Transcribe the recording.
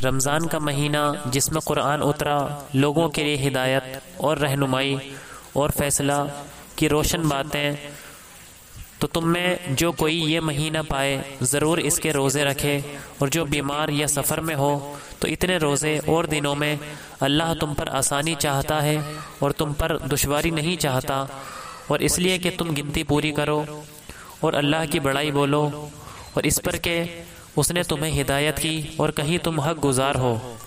रमज़ान का महीना जिसमें कुरान उतरा, लोगों के लिए हिदायत और रहनुमाई और फैसला की रोशन बातें, तो तुम में जो कोई ये महीना पाए ज़रूर इसके रोज़े रखे, और जो बीमार या सफ़र में हो तो इतने रोज़े और दिनों में अल्लाह तुम पर आसानी चाहता है और तुम पर दुश्वारी नहीं चाहता, और इसलिए कि तुम गिनती पूरी करो और अल्लाह की बड़ाई बोलो, और इस पर के उसने तुम्हें हिदायत की और कहीं तुम हक गुज़ार हो।